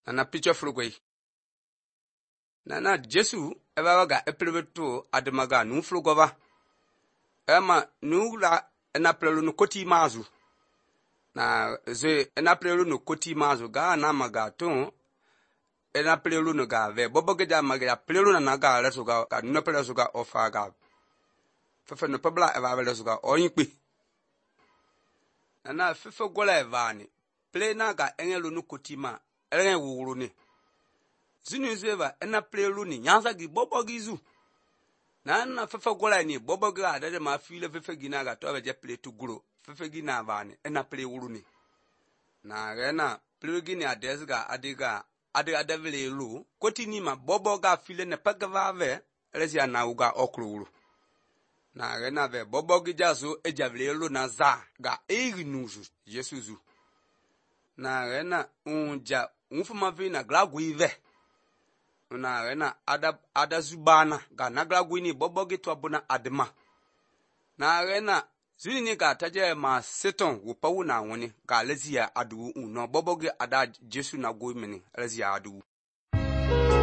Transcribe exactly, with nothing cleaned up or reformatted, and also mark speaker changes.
Speaker 1: na picture frugwe na na Jesu eba ga eplebeto ademaga nu frugova ema nu la na plelu no koti mazu na ze na plelu no koti mazu ga na maga to ena plelu no ga ve boboge ja maga plelu na na ga reso ga ka no plelu ga ofa ga fefe no pebla eba reso ga oyinpe na na fefe gola eva ni ple na ga engelu no koti ma eren wuru ni zinu zeva ena plelu ni nyanza gi bobogi zu na na fefe gola ni bobogi ada de ma file fefe gi na ga to be je ple tu guro fefe gi na va ni ena ple wuru ni na rena ple gi ni ades ga adiga adiga adevele lu koti ni ma boboga file ne pagava ve resia na uga okru wuru na rena ve bobogi jazo ejavele lu na za ga egnuzu Jesuzu na rena unja unfuma vi na glagwi ve na rena ada ada zubana ga na glagwi ni bobogi to abuna adema na rena zini ga taje ma seton wo pawu na woni ga lezia adu unno bobogi ada Jesu na go mini lezia adu